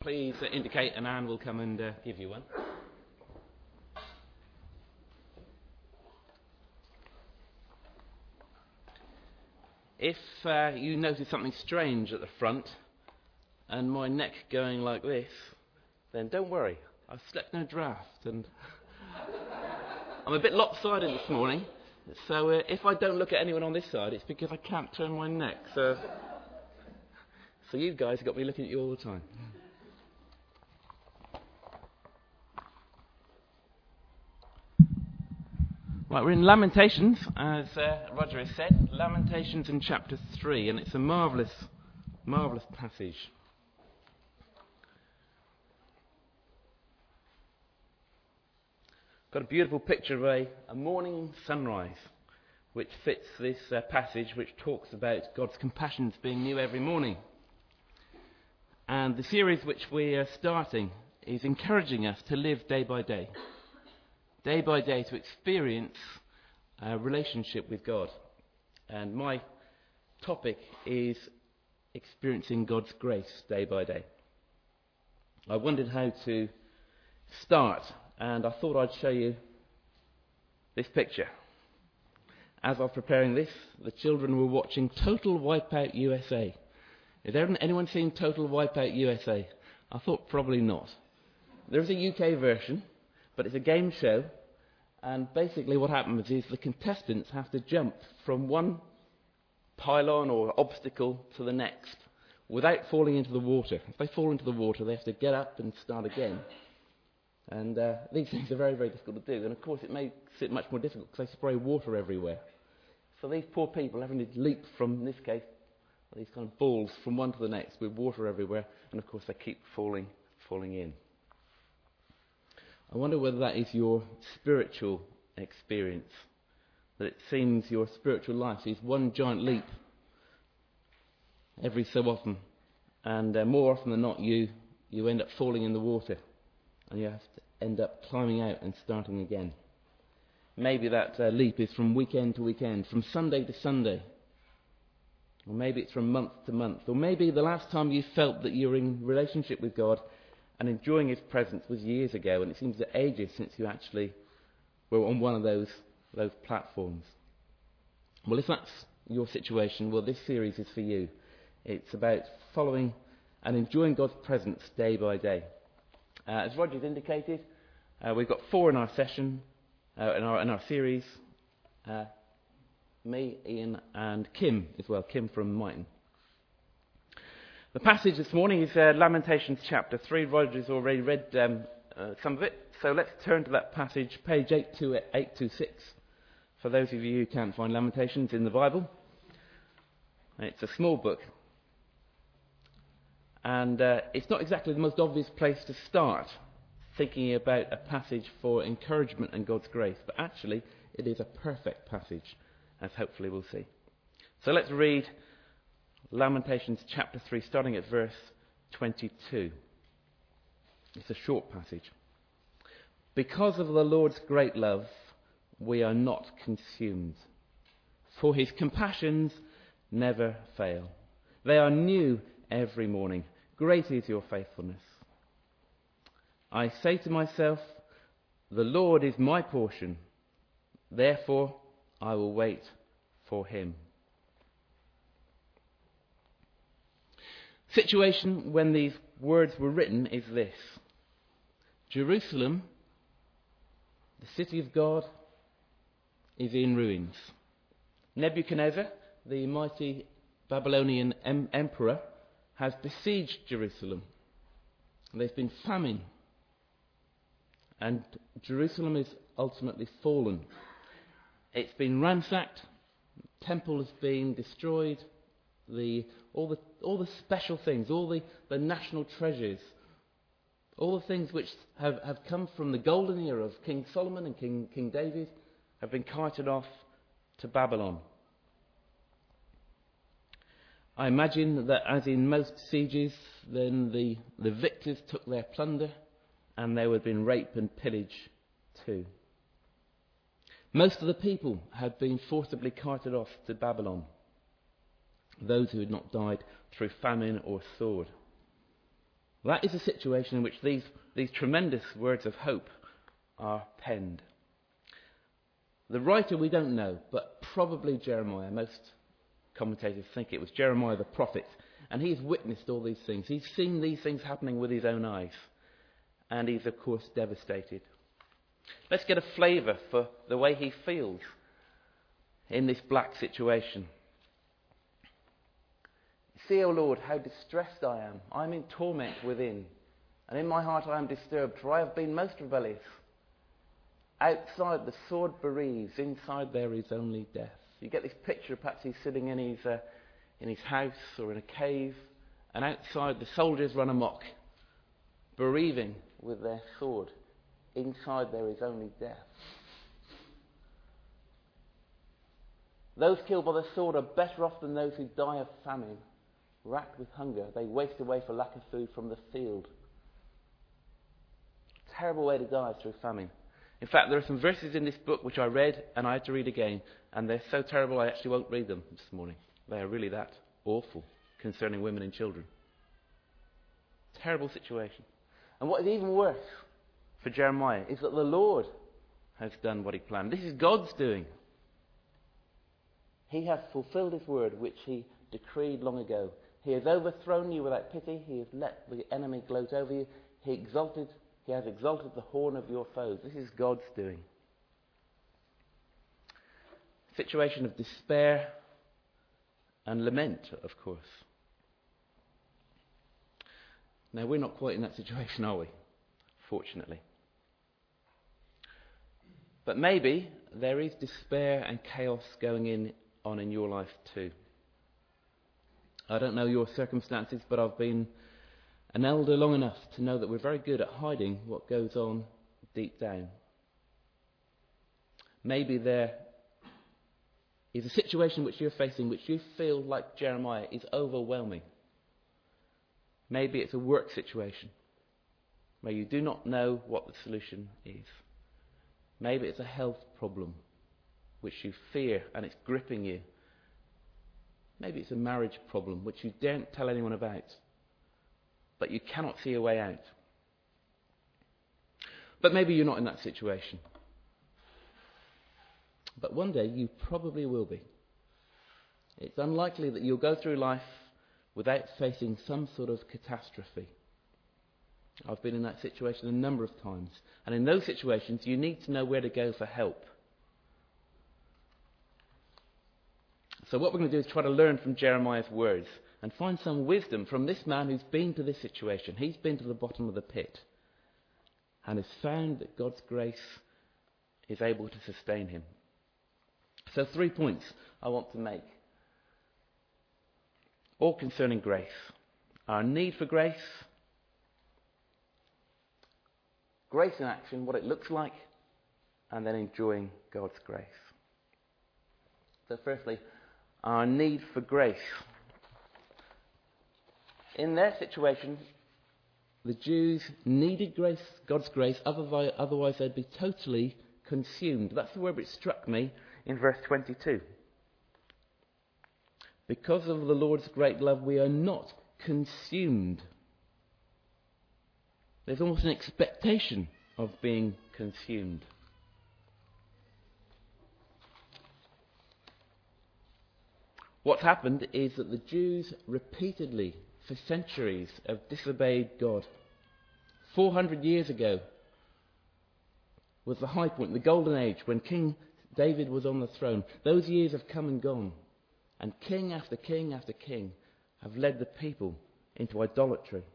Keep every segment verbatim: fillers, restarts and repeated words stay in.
please uh, indicate and Anne will come and uh, give you one. If uh, you notice something strange at the front and my neck going like this, then don't worry, I've slept in a draft and I'm a bit lopsided this morning, so uh, if I don't look at anyone on this side, it's because I can't turn my neck. So, so you guys have got me looking at you all the time. Right, we're in Lamentations, as uh, Roger has said, Lamentations in chapter three, and it's a marvellous, marvellous passage. Got a beautiful picture of a, a morning sunrise, which fits this uh, passage, which talks about God's compassions being new every morning. And the series which we are starting is encouraging us to live day by day. Day by day to experience a relationship with God. And my topic is experiencing God's grace day by day. I wondered how to start, and I thought I'd show you this picture. As I was preparing this, the children were watching Total Wipeout U S A. Has anyone seen Total Wipeout U S A? I thought probably not. There is a U K version, but it's a game show, and basically what happens is the contestants have to jump from one pylon or obstacle to the next without falling into the water. If they fall into the water, they have to get up and start again. And uh, these things are very, very difficult to do, and of course it makes it much more difficult because they spray water everywhere. So these poor people having to leap from, in this case, these kind of balls from one to the next with water everywhere, and of course they keep falling, falling in. I wonder whether that is your spiritual experience, that it seems your spiritual life is one giant leap every so often, and uh, more often than not you, you end up falling in the water, and you have to end up climbing out and starting again. Maybe that uh, leap is from weekend to weekend, from Sunday to Sunday, or maybe it's from month to month, or maybe the last time you felt that you were in relationship with God and enjoying His presence was years ago, and it seems that ages since you actually were on one of those those platforms. Well, if that's your situation, well, this series is for you. It's about following and enjoying God's presence day by day. Uh, as Roger's indicated, uh, we've got four in our session, uh, in our in our series. Uh, me, Ian, and Kim as well. Kim from Mighton. The passage this morning is uh, Lamentations chapter three. Roger's already read um, uh, some of it, so let's turn to that passage, page eight two six, for those of you who can't find Lamentations in the Bible. It's a small book, and uh, it's not exactly the most obvious place to start thinking about a passage for encouragement and God's grace, but actually it is a perfect passage, as hopefully we'll see. So let's read Lamentations chapter three, starting at verse twenty-two. It's a short passage. Because of the Lord's great love, we are not consumed, for His compassions never fail. They are new every morning. Great is your faithfulness. I say to myself, the Lord is my portion, therefore I will wait for Him. Situation when these words were written is this: Jerusalem, the city of God, is in ruins. Nebuchadnezzar, the mighty Babylonian em- emperor, has besieged Jerusalem. There's been famine, and Jerusalem is ultimately fallen. It's been ransacked, the temple has been destroyed, the all the all the special things, all the, the national treasures, all the things which have, have come from the golden era of King Solomon and King King David have been carted off to Babylon. I imagine that, as in most sieges, then the, the victors took their plunder, and there would have been rape and pillage too. Most of the people had been forcibly carted off to Babylon, those who had not died through famine or sword. That is a situation in which these, these tremendous words of hope are penned. The writer we don't know, but probably Jeremiah. Most commentators think it was Jeremiah the prophet. And he's witnessed all these things. He's seen these things happening with his own eyes. And he's, of course, devastated. Let's get a flavour for the way he feels in this black situation. See, O Lord, how distressed I am. I'm in torment within. And in my heart I am disturbed, for I have been most rebellious. Outside the sword bereaves, inside there is only death. You get this picture, perhaps he's sitting in his, uh, in his house or in a cave, and outside the soldiers run amok, bereaving with their sword. Inside there is only death. Those killed by the sword are better off than those who die of famine. Racked with hunger, they waste away for lack of food from the field. Terrible way to die through famine. In fact, there are some verses in this book which I read and I had to read again, and they're so terrible I actually won't read them this morning. They are really that awful concerning women and children. Terrible situation. And what is even worse for Jeremiah is that the Lord has done what he planned. This is God's doing. He has fulfilled his word which he decreed long ago. He has overthrown you without pity. He has let the enemy gloat over you. He exalted, he has exalted the horn of your foes. This is God's doing. Situation of despair and lament, of course. Now, we're not quite in that situation, are we? Fortunately. But maybe there is despair and chaos going in on in your life too. I don't know your circumstances, but I've been an elder long enough to know that we're very good at hiding what goes on deep down. Maybe there is a situation which you're facing which you feel like Jeremiah is overwhelming. Maybe it's a work situation where you do not know what the solution is. Maybe it's a health problem which you fear and it's gripping you. Maybe it's a marriage problem which you daren't tell anyone about, but you cannot see a way out. But maybe you're not in that situation. But one day you probably will be. It's unlikely that you'll go through life without facing some sort of catastrophe. I've been in that situation a number of times. And in those situations, you need to know where to go for help. So what we're going to do is try to learn from Jeremiah's words and find some wisdom from this man who's been to this situation. He's been to the bottom of the pit and has found that God's grace is able to sustain him. So three points I want to make, all concerning grace. Our need for grace, grace in action, what it looks like, and then enjoying God's grace. So firstly, our need for grace. In their situation, the Jews needed grace, God's grace, otherwise they'd be totally consumed. That's the word which struck me in verse twenty-two. Because of the Lord's great love, we are not consumed. There's almost an expectation of being consumed. What's happened is that the Jews repeatedly, for centuries, have disobeyed God. four hundred years ago was the high point, the golden age, when King David was on the throne. Those years have come and gone. And king after king after king have led the people into idolatry.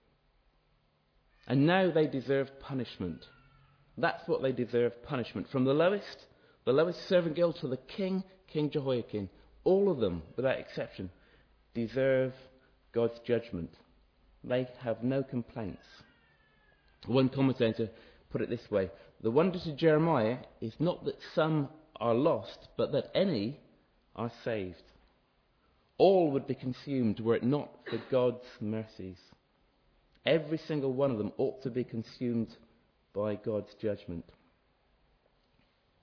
And now they deserve punishment. That's what they deserve, punishment. From the lowest, the lowest servant girl to the king, King Jehoiakim. All of them, without exception, deserve God's judgment. They have no complaints. One commentator put it this way: the wonder to Jeremiah is not that some are lost, but that any are saved. All would be consumed were it not for God's mercies. Every single one of them ought to be consumed by God's judgment.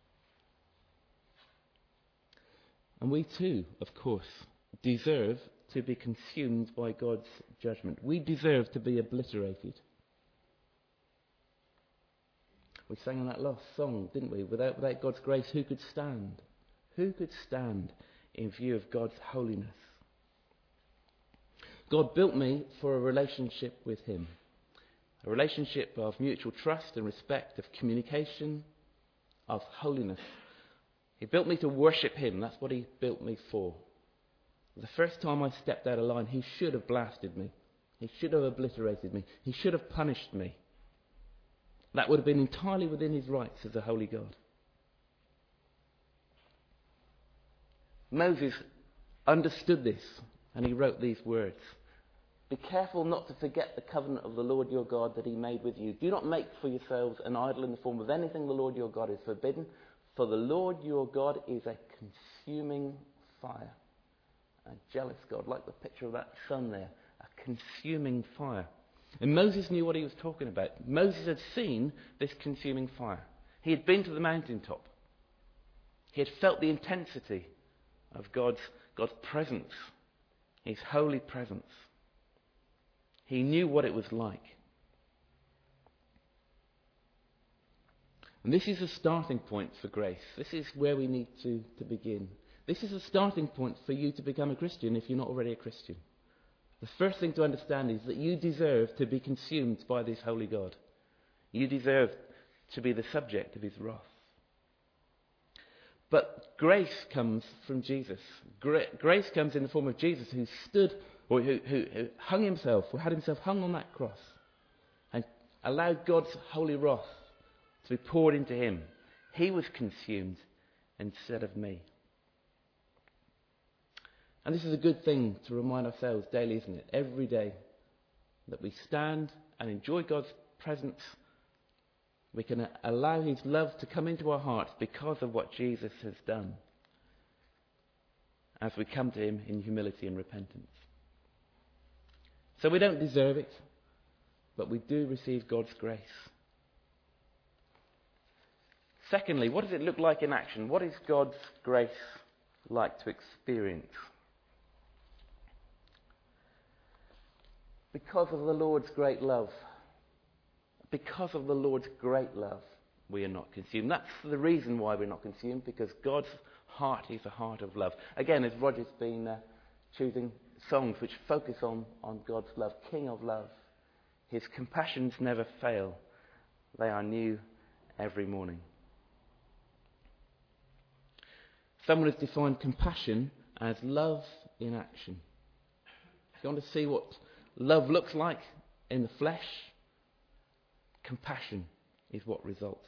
And we too, of course, deserve to be consumed by God's judgment. We deserve to be obliterated. We sang in that last song, didn't we? Without, without God's grace, who could stand? Who could stand in view of God's holiness? God built me for a relationship with him. A relationship of mutual trust and respect, of communication, of holiness. He built me to worship him. That's what he built me for. The first time I stepped out of line, he should have blasted me. He should have obliterated me. He should have punished me. That would have been entirely within his rights as a holy God. Moses understood this, and he wrote these words. Be careful not to forget the covenant of the Lord your God that he made with you. Do not make for yourselves an idol in the form of anything the Lord your God is forbidden. For the Lord your God is a consuming fire. A jealous God, like the picture of that sun there. A consuming fire. And Moses knew what he was talking about. Moses had seen this consuming fire. He had been to the mountaintop. He had felt the intensity of God's, God's presence. His holy presence. He knew what it was like. And this is a starting point for grace. This is where we need to, to begin. This is a starting point for you to become a Christian if you're not already a Christian. The first thing to understand is that you deserve to be consumed by this holy God. You deserve to be the subject of his wrath. But grace comes from Jesus. Gra- grace comes in the form of Jesus, who stood, or who, who, who hung himself, who had himself hung on that cross, and allowed God's holy wrath to be poured into him. He was consumed instead of me. And this is a good thing to remind ourselves daily, isn't it? Every day that we stand and enjoy God's presence, we can allow his love to come into our hearts because of what Jesus has done as we come to him in humility and repentance. So we don't deserve it, but we do receive God's grace. Secondly, what does it look like in action? What is God's grace like to experience? Because of the Lord's great love. Because of the Lord's great love, we are not consumed. That's the reason why we're not consumed, because God's heart is a heart of love. Again, as Roger's been uh, choosing songs which focus on, on God's love, King of love. His compassions never fail. They are new every morning. Someone has defined compassion as love in action. If you want to see what love looks like in the flesh, compassion is what results.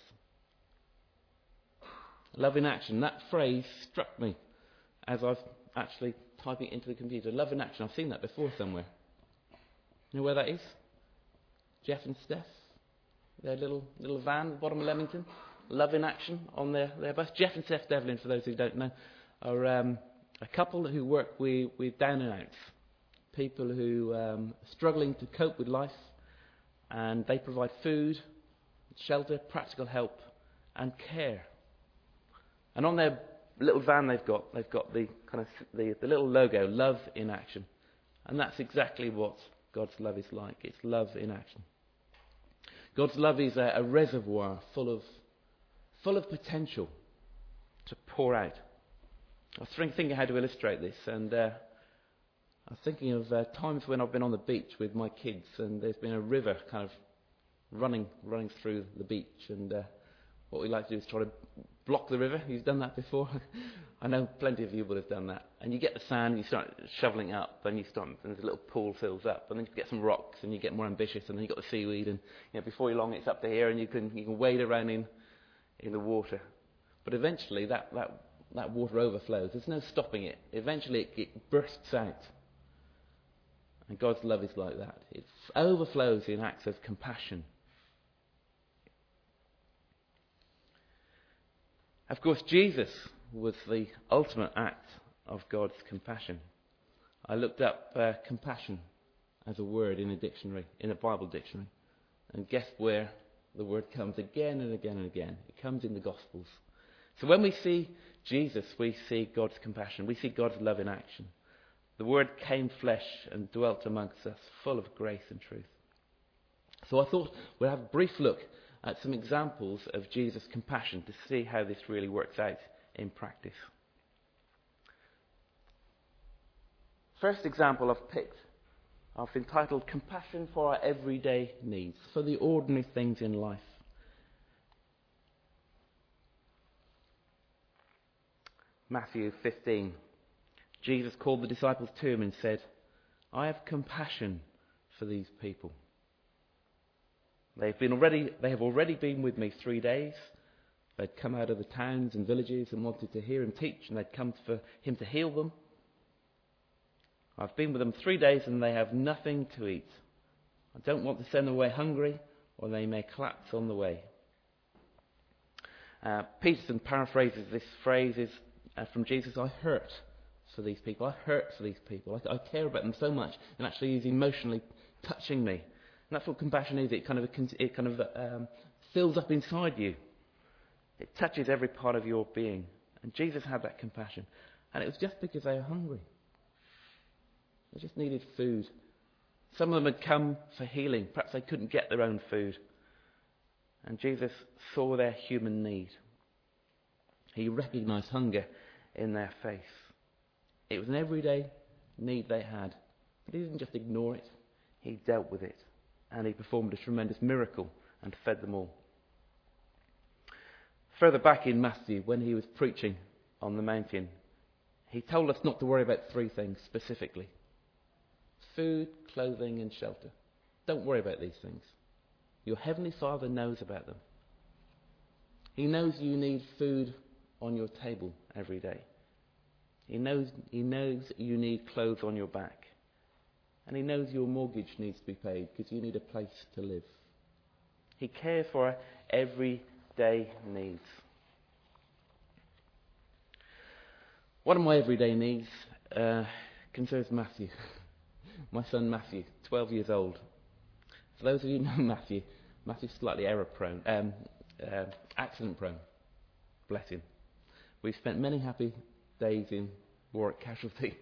Love in action. That phrase struck me as I was actually typing it into the computer. Love in action. I've seen that before somewhere. You know where that is? Jeff and Steph. Their little little van at the bottom of Leamington. Love in action on their, their bus. Jeff and Steph Devlin, for those who don't know, are um, a couple who work with, with down and outs. People who um, are struggling to cope with life. And they provide food, shelter, practical help, and care. And on their little van they've got, they've got the kind of the, the little logo, love in action. And that's exactly what God's love is like. It's love in action. God's love is a, a reservoir full of full of potential to pour out. I was thinking how to illustrate this, and uh, I was thinking of uh, times when I've been on the beach with my kids, and there's been a river kind of running running through the beach, and uh, what we like to do is try to block the river. You've done that before? I know plenty of you would have done that. And you get the sand, and you start shoveling it up, and you start, and a little pool fills up, and then you get some rocks, and you get more ambitious, and then you got the seaweed, and you know, before long it's up to here, and you can you can wade around in in the water. But eventually that that that water overflows. There's no stopping it. Eventually it, it bursts out. And God's love is like that. It overflows in acts of compassion. Of course, Jesus was the ultimate act of God's compassion. I looked up uh, compassion as a word in a dictionary, in a Bible dictionary, and guessed where the word comes again and again and again. It comes in the Gospels. So when we see Jesus, we see God's compassion. We see God's love in action. The The Word came flesh and dwelt amongst us, full of grace and truth. So I thought we'd have a brief look at some examples of Jesus' compassion to see how this really works out in practice. First example I've picked, I've entitled Compassion for Our Everyday Needs, for the ordinary things in life. Matthew fifteen. Jesus called the disciples to him and said, I have compassion for these people. They've been already, they have already been with me three days. They'd come out of the towns and villages and wanted to hear him teach, and they'd come for him to heal them. I've been with them three days and they have nothing to eat. I don't want to send them away hungry, or they may collapse on the way. Uh, Peterson paraphrases this phrase is, uh, from Jesus, I hurt for these people. I hurt for these people. I, I care about them so much, and actually he's emotionally touching me. And that's what compassion is. It kind of, it kind of um, fills up inside you. It touches every part of your being. And Jesus had that compassion. And it was just because they were hungry. They just needed food. Some of them had come for healing. Perhaps they couldn't get their own food. And Jesus saw their human need. He recognized hunger in their face. It was an everyday need they had. But he didn't just ignore it. He dealt with it. And he performed a tremendous miracle and fed them all. Further back in Matthew, when he was preaching on the mountain, he told us not to worry about three things specifically. Food, clothing and shelter. Don't worry about these things. Your Heavenly Father knows about them. He knows you need food on your table every day. He knows, he knows you need clothes on your back. And he knows your mortgage needs to be paid because you need a place to live. He cares for our everyday needs. One of my everyday needs uh, concerns Matthew. My son Matthew, twelve years old. For those of you who know Matthew, Matthew's slightly error prone, um, uh, accident prone. Bless him. We've spent many happy days in Warwick Casualty.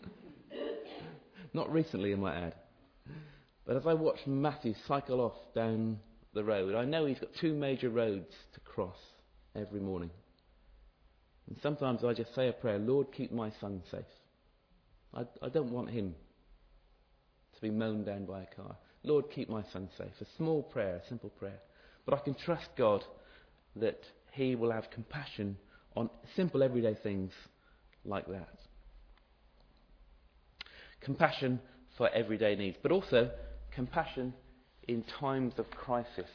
Not recently, I might add. But as I watch Matthew cycle off down the road, I know he's got two major roads to cross every morning. And sometimes I just say a prayer, Lord, keep my son safe. I, I don't want him to be mown down by a car. Lord, keep my son safe. A small prayer, a simple prayer. But I can trust God that he will have compassion on simple everyday things like that. Compassion for everyday needs, but also compassion in times of crisis.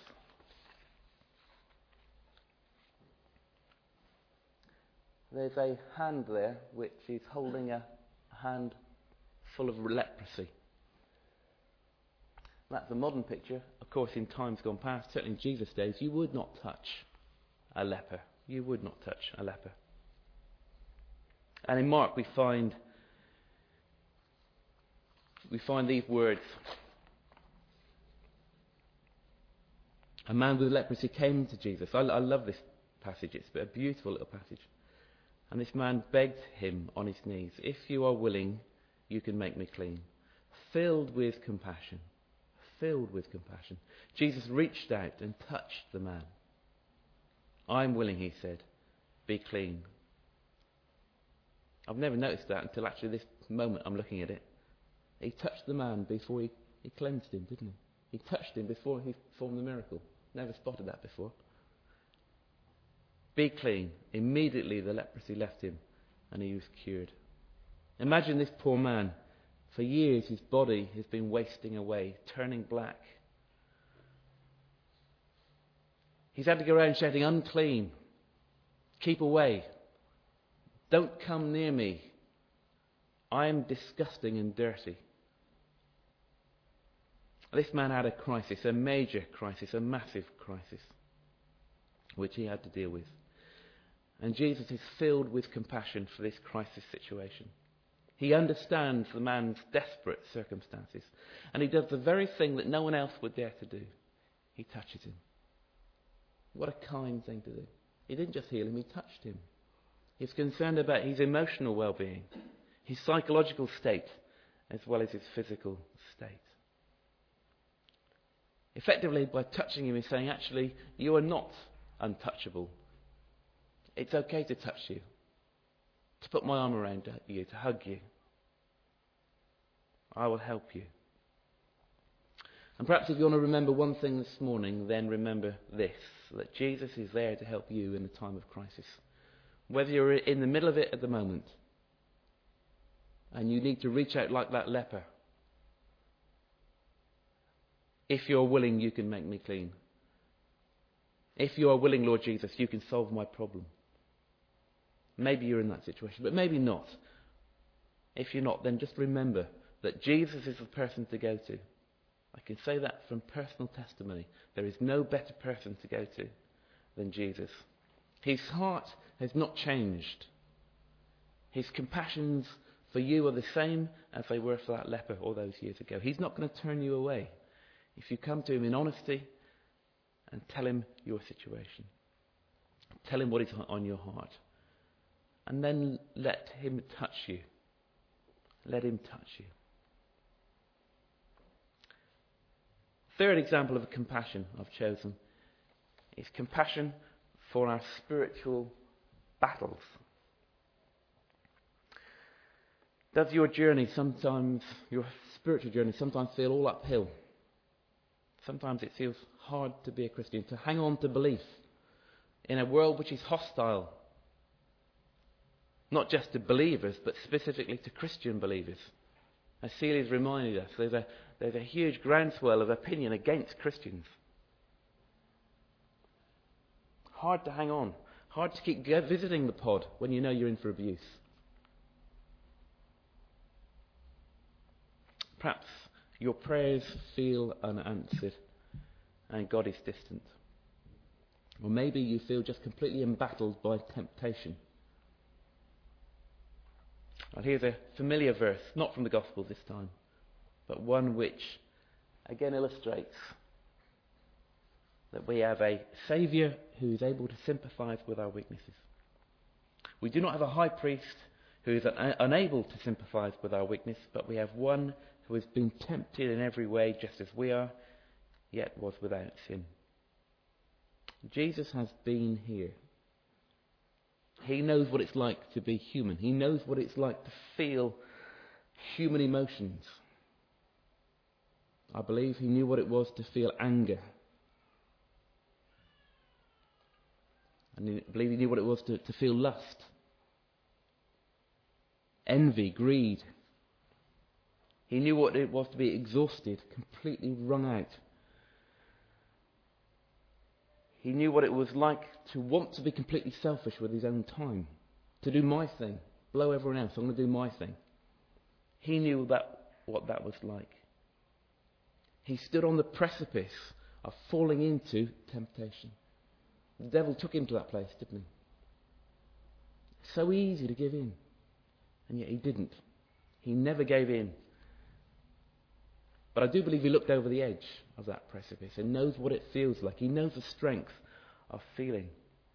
There's a hand there which is holding a hand full of leprosy. That's a modern picture. Of course, in times gone past, certainly in Jesus' days, you would not touch a leper. You would not touch a leper. And in Mark we find we find these words. A man with leprosy came to Jesus. I, I love this passage. It's a beautiful little passage. And this man begged him on his knees, if you are willing, you can make me clean. Filled with compassion. Filled with compassion. Jesus reached out and touched the man. I'm willing, he said. Be clean. I've never noticed that until actually this moment I'm looking at it. He touched the man before he, he cleansed him, didn't he? He touched him before he performed the miracle. Never spotted that before. Be clean. Immediately the leprosy left him and he was cured. Imagine this poor man. For years his body has been wasting away, turning black. He's had to go around shouting, unclean. Keep away. Don't come near me. I am disgusting and dirty. This man had a crisis, a major crisis, a massive crisis, which he had to deal with. And Jesus is filled with compassion for this crisis situation. He understands the man's desperate circumstances. And he does the very thing that no one else would dare to do. He touches him. What a kind thing to do. He didn't just heal him, he touched him. He's concerned about his emotional well-being. his psychological state as well as his physical state. Effectively, by touching him, he's saying, actually, you are not untouchable. It's okay to touch you, to put my arm around you, to hug you. I will help you. And perhaps if you want to remember one thing this morning, then remember this, that Jesus is there to help you in the time of crisis. Whether you're in the middle of it at the moment, and you need to reach out like that leper. If you're willing, you can make me clean. If you are willing, Lord Jesus, you can solve my problem. Maybe you're in that situation, but maybe not. If you're not, then just remember that Jesus is the person to go to. I can say that from personal testimony. There is no better person to go to than Jesus. His heart has not changed. His compassions for you are the same as they were for that leper all those years ago. He's not going to turn you away if you come to him in honesty and tell him your situation. Tell him what is on your heart. And then let him touch you. Let him touch you. Third example of compassion I've chosen is compassion for our spiritual battles. Does your journey sometimes, your spiritual journey sometimes feel all uphill? Sometimes it feels hard to be a Christian, to hang on to belief in a world which is hostile. Not just to believers, but specifically to Christian believers. As Celia's reminded us, there's a, there's a huge groundswell of opinion against Christians. Hard to hang on. Hard to keep visiting the pod when you know you're in for abuse. Perhaps your prayers feel unanswered and God is distant. Or maybe you feel just completely embattled by temptation. Well, here's a familiar verse, not from the Gospel this time, but one which again illustrates that we have a Saviour who is able to sympathise with our weaknesses. We do not have a high priest who is un- unable to sympathise with our weakness, but we have one who has been tempted in every way just as we are, yet was without sin. Jesus has been here. He knows what it's like to be human. He knows what it's like to feel human emotions. I believe he knew what it was to feel anger. And I believe he knew what it was to, to feel lust, envy, greed. He knew what it was to be exhausted, completely wrung out. He knew what it was like to want to be completely selfish with his own time. To do my thing. Blow everyone else. I'm going to do my thing. He knew that what that was like. He stood on the precipice of falling into temptation. The devil took him to that place, didn't he? So easy to give in. And yet he didn't. He never gave in. But I do believe he looked over the edge of that precipice and knows what it feels like. He knows the strength of feeling.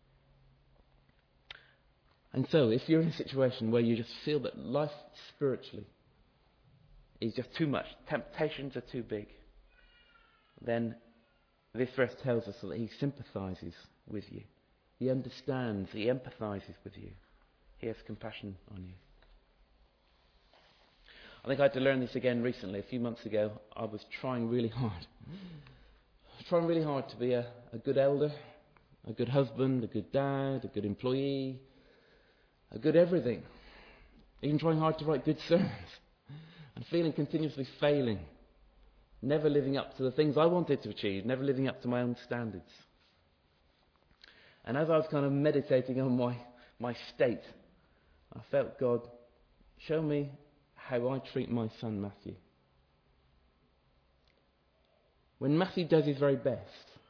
And so, if you're in a situation where you just feel that life spiritually is just too much, temptations are too big, then this verse tells us that he sympathises with you. He understands, he empathises with you. He has compassion on you. I think I had to learn this again recently. A few months ago, I was trying really hard. I was trying really hard to be a, a good elder, a good husband, a good dad, a good employee, a good everything. Even trying hard to write good sermons. And feeling continuously failing. Never living up to the things I wanted to achieve. Never living up to my own standards. And as I was kind of meditating on my, my state, I felt God show me how I treat my son Matthew. When Matthew does his very best,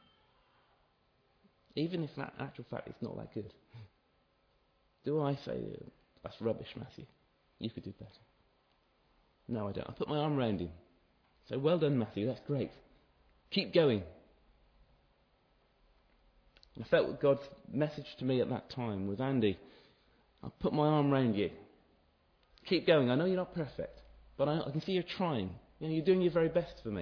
even if in actual fact it's not that good, do I say, that's rubbish, Matthew, you could do better? No, I don't. I put my arm around him. So, well done, Matthew, that's great. Keep going. I felt God's message to me at that time was, Andy, I'll put my arm around you. Keep going. I know you're not perfect, but I, I can see you're trying. You know, you're doing your very best for me.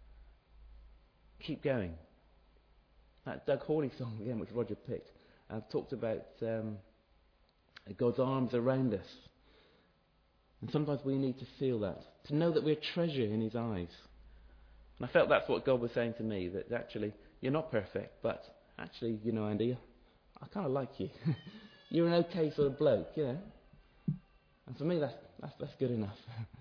Keep going. That Doug Hawley song again, which Roger picked, uh, talked about um, God's arms around us. And sometimes we need to feel that, to know that we're treasure in his eyes. And I felt that's what God was saying to me, that actually, you're not perfect, but actually, you know, Andy, I kind of like you. You're an okay sort of bloke, you know. And for me, that's, that's, that's good enough.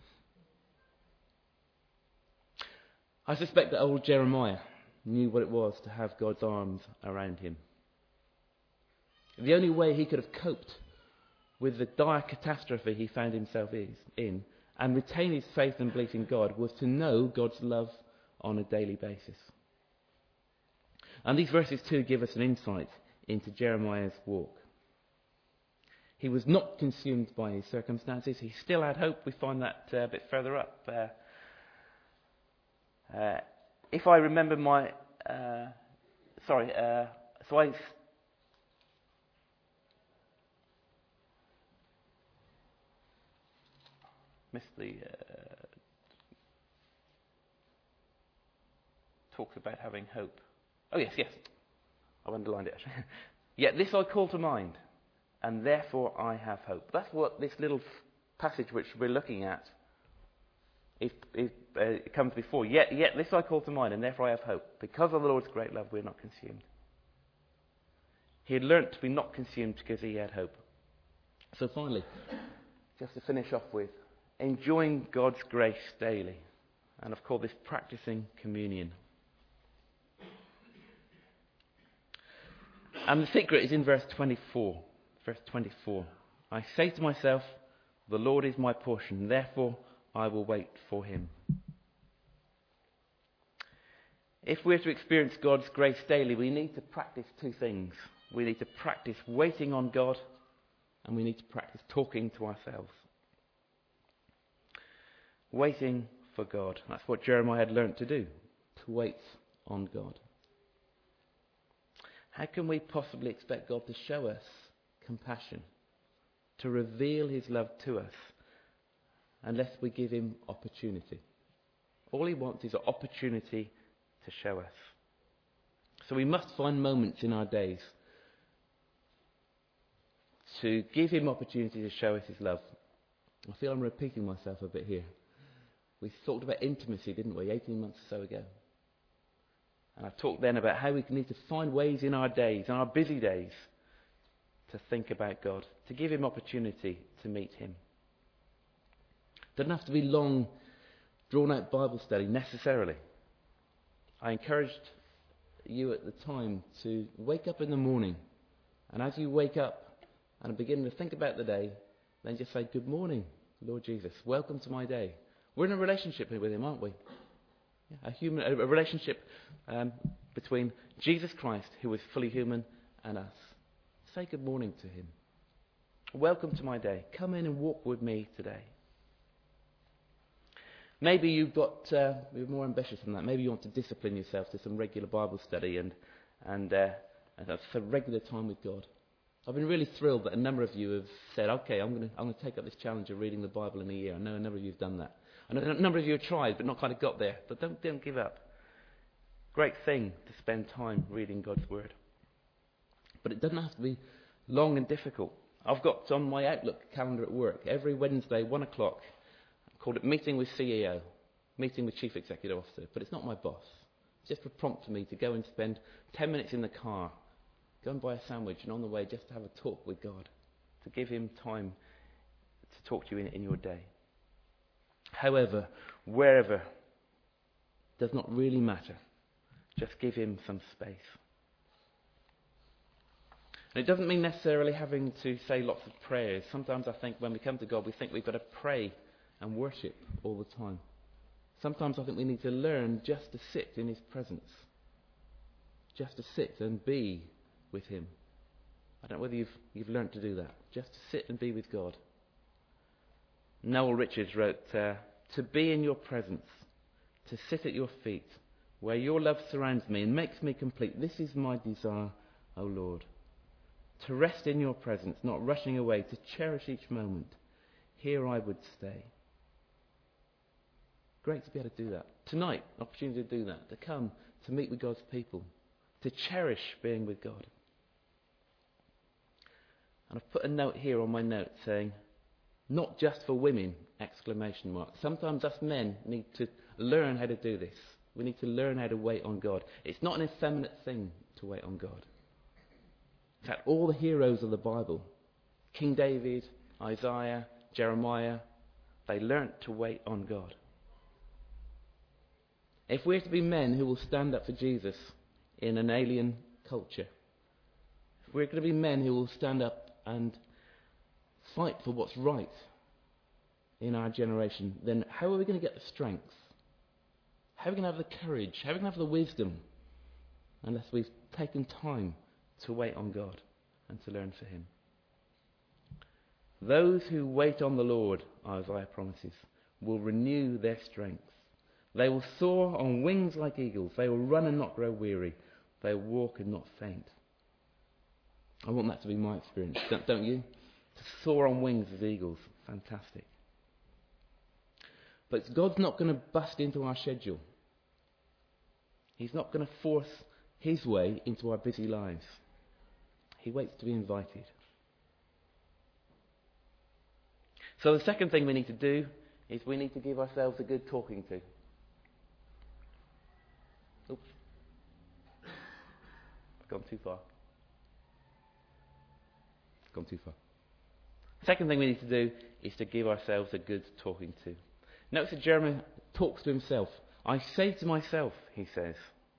I suspect that old Jeremiah knew what it was to have God's arms around him. The only way he could have coped with the dire catastrophe he found himself is, in and retain his faith and belief in God was to know God's love on a daily basis. And these verses too give us an insight into Jeremiah's walk. He was not consumed by his circumstances. He still had hope. We find that uh, a bit further up. Uh, uh, if I remember my... Uh, sorry, uh, so I... missed the... Uh, talks about having hope. Oh yes, yes. I've underlined it actually. Yet this I call to mind, and therefore I have hope. That's what this little passage which we're looking at is, is, uh, it comes before. Yet, yet this I call to mind, and therefore I have hope. Because of the Lord's great love, we're not consumed. He had learnt to be not consumed because he had hope. So finally, just to finish off with, enjoying God's grace daily. And I've called this practicing communion. And the secret is in verse twenty-four. Verse twenty-four. I say to myself, the Lord is my portion, therefore I will wait for him. If we're to experience God's grace daily, we need to practice two things. We need to practice waiting on God, and we need to practice talking to ourselves. Waiting for God. That's what Jeremiah had learnt to do, to wait on God. How can we possibly expect God to show us compassion, to reveal his love to us, unless we give him opportunity? All he wants is an opportunity to show us. So we must find moments in our days to give him opportunity to show us his love. I feel I'm repeating myself a bit here. We talked about intimacy, didn't we, eighteen months or so ago? And I talked then about how we need to find ways in our days, in our busy days, to think about God, to give him opportunity to meet him. It doesn't have to be long, drawn-out Bible study necessarily. I encouraged you at the time to wake up in the morning, and as you wake up and begin to think about the day, then just say, good morning, Lord Jesus, welcome to my day. We're in a relationship with him, aren't we? A human, a relationship um, between Jesus Christ, who is fully human, and us. Say good morning to him. Welcome to my day. Come in and walk with me today. Maybe you've got uh, you're more ambitious than that. Maybe you want to discipline yourself to some regular Bible study and and, uh, and some regular time with God. I've been really thrilled that a number of you have said, "Okay, I'm going to I'm going to take up this challenge of reading the Bible in a year." I know a number of you have done that. I know a number of you have tried, but not quite got there. But don't, don't give up. Great thing to spend time reading God's Word. But it doesn't have to be long and difficult. I've got on my Outlook calendar at work, every Wednesday, one o'clock, I called it Meeting with C E O, Meeting with Chief Executive Officer. But it's not my boss. It's just a prompt for me to go and spend ten minutes in the car, go and buy a sandwich, and on the way just to have a talk with God, to give him time to talk to you in, in your day. However, wherever, does not really matter. Just give him some space. And it doesn't mean necessarily having to say lots of prayers. Sometimes I think when we come to God, we think we've got to pray and worship all the time. Sometimes I think we need to learn just to sit in his presence. Just to sit and be with him. I don't know whether you've, you've learned to do that. Just to sit and be with God. Noel Richards wrote, uh, to be in your presence, to sit at your feet, where your love surrounds me and makes me complete. This is my desire, O Lord. To rest in your presence, not rushing away, to cherish each moment. here I would stay. Great to be able to do that. Tonight, an opportunity to do that, to come, to meet with God's people, to cherish being with God. And I've put a note here on my note saying, not just for women, exclamation mark. Sometimes us men need to learn how to do this. We need to learn how to wait on God. It's not an effeminate thing to wait on God. In fact, all the heroes of the Bible, King David, Isaiah, Jeremiah, they learnt to wait on God. If we're to be men who will stand up for Jesus in an alien culture, if we're going to be men who will stand up and fight for what's right in our generation, then how are we going to get the strength? How are we going to have the courage? How are we going to have the wisdom unless we've taken time to wait on God and to learn for Him? Those who wait on the Lord, Isaiah promises, will renew their strength. They will soar on wings like eagles. They will run and not grow weary. They will walk and not faint. I want that to be my experience, don't, don't you? To soar on wings as eagles. Fantastic. But God's not going to bust into our schedule. He's not going to force His way into our busy lives. He waits to be invited. So the second thing we need to do is we need to give ourselves a good talking to. Oops. I've gone too far. Gone too far. Second thing we need to do is to give ourselves a good talking to. Notice that Jeremiah talks to himself. I say to myself, he says.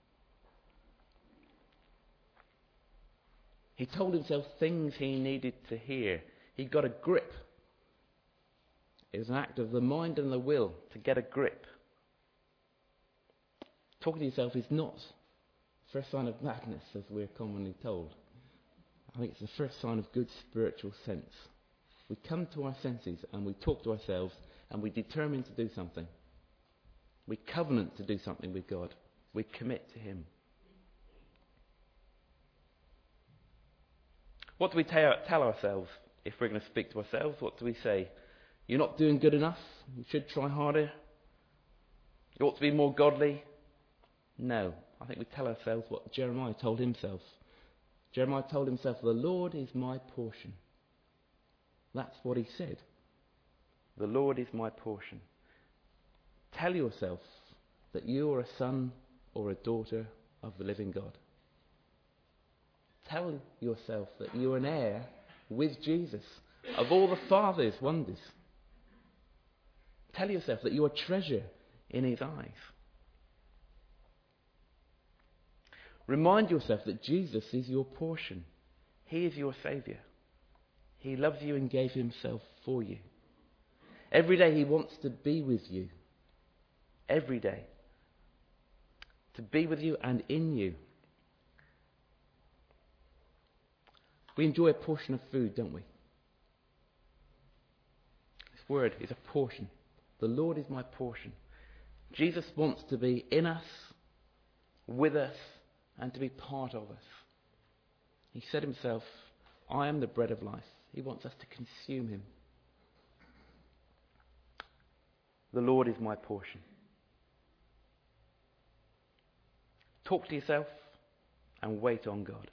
He told himself things he needed to hear. He got a grip. It was an act of the mind and the will to get a grip. Talking to yourself is not the first sign of madness, as we're commonly told. I think it's the first sign of good spiritual sense. We come to our senses and we talk to ourselves and we determine to do something. We covenant to do something with God. We commit to Him. What do we ta- tell ourselves if we're going to speak to ourselves? What do we say? You're not doing good enough. You should try harder. You ought to be more godly. No. I think we tell ourselves what Jeremiah told himself. Jeremiah told himself, the Lord is my portion. That's what he said. The Lord is my portion. Tell yourself that you are a son or a daughter of the living God. Tell yourself that you're an heir with Jesus of all the Father's wonders. Tell yourself that you're a treasure in His eyes. Remind yourself that Jesus is your portion. He is your Saviour. He loves you and gave Himself for you. Every day He wants to be with you. Every day. To be with you and in you. We enjoy a portion of food, don't we? This word is a portion. The Lord is my portion. Jesus wants to be in us, with us, and to be part of us. He said Himself, I am the bread of life. He wants us to consume Him. The Lord is my portion. Talk to yourself and wait on God.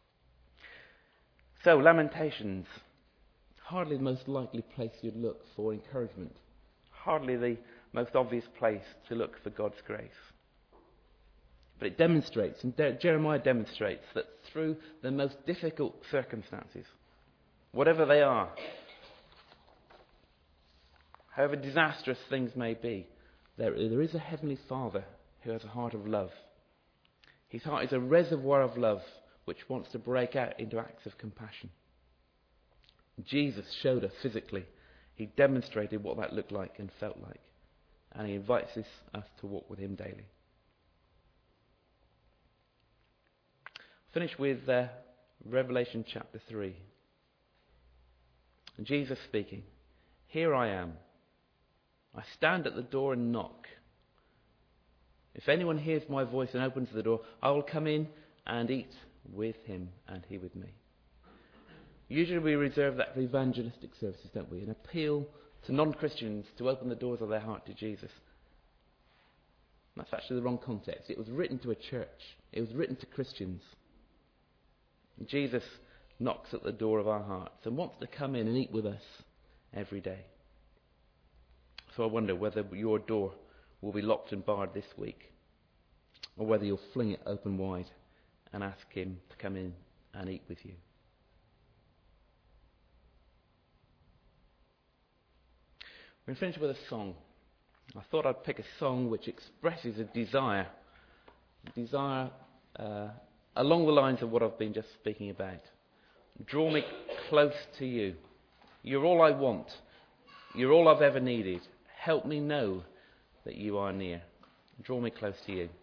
So, Lamentations. Hardly the most likely place you'd look for encouragement. Hardly the most obvious place to look for God's grace. But it demonstrates, and De- Jeremiah demonstrates, that through the most difficult circumstances, whatever they are, however disastrous things may be, there, there is a Heavenly Father who has a heart of love. His heart is a reservoir of love which wants to break out into acts of compassion. Jesus showed us physically. He demonstrated what that looked like and felt like. And He invites us, us to walk with Him daily. Finish with uh, Revelation chapter three. And Jesus speaking, here I am. I stand at the door and knock. If anyone hears my voice and opens the door, I will come in and eat with him and he with me. Usually we reserve that for evangelistic services, don't we? An appeal to non-Christians to open the doors of their heart to Jesus. That's actually the wrong context. It was written to a church. It was written to Christians. And Jesus knocks at the door of our hearts and wants to come in and eat with us every day. So I wonder whether your door will be locked and barred this week, or whether you'll fling it open wide and ask him to come in and eat with you. We're going to finish with a song. I thought I'd pick a song which expresses a desire, a desire uh, along the lines of what I've been just speaking about. Draw me close to you. You're all I want. You're all I've ever needed. Help me know that you are near. Draw me close to you.